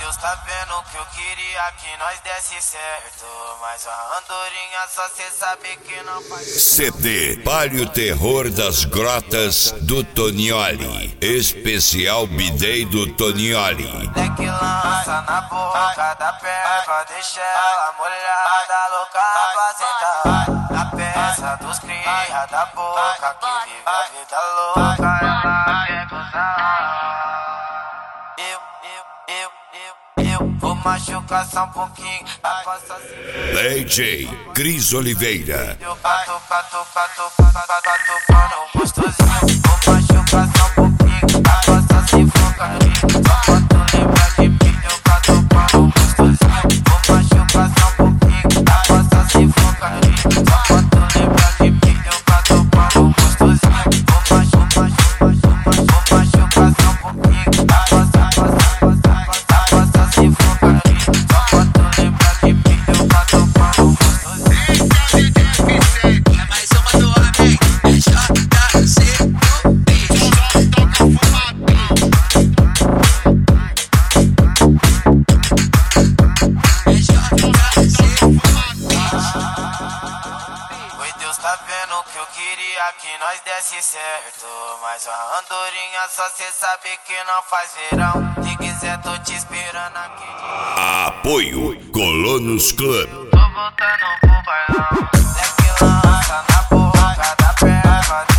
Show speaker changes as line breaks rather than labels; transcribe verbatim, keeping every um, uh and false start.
Deus tá vendo que eu queria que nós desse certo, mas a andorinha só cê sabe que não faz.
C D Palio Terror das Grotas do Tonioli. Especial B-Day do Tonioli.
É que lança na boca da perna, deixa ela molhada, louca pra sentar. Na peça dos cria da boca, que vive a vida louca, ela quer gozar. Eu, eu, eu, eu, eu vou machucar só um pouquinho, a costa se...
D J Cris Oliveira.
Eu cato, cato, cato, cato, cato, mano, gostosinho. Vou machucar só um pouquinho, a costa se foca no rio. Só quando lembrar de mim, eu cato, mano, gostosinho. Vou machucar só um pouquinho, a costa se foca no rio. Só quando lembrar de mim, eu cato, mano, gostosinho. Vou machucar, machucar, machucar, vou machucar só um pouquinho, a costa, costa, costa, costa, a costa se foca no rio. Só quando lembrar de mim, eu cato, mano, gostosinho.
É mais uma do homem, é J C O B. É J C O B.
Oi, Deus tá vendo que eu queria que nós desse certo, mas a andorinha só cê sabe que não faz verão. Se quiser tô te esperando aqui.
Apoio Colonos Club.
Tô voltando pro bailão. É que lança na boca da perna.